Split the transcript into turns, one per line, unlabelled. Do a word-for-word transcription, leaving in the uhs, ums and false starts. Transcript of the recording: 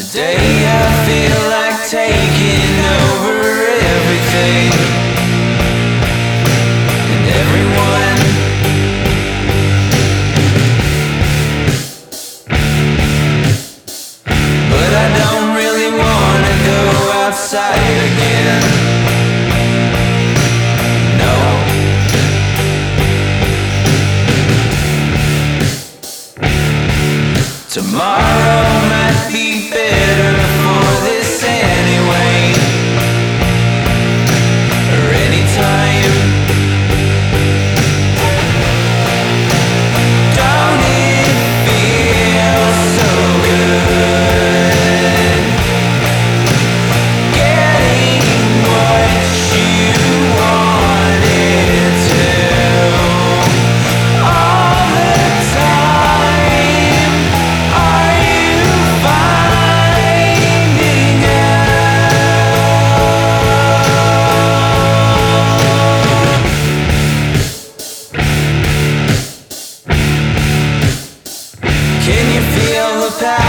Today I feel like taking over everything and everyone. But I don't really wanna go outside again. No. Tomorrow might be better for this anyway, or anytime. Don't it feel so good, getting what you wanted to all the time? Are you finding out? Can you feel the power?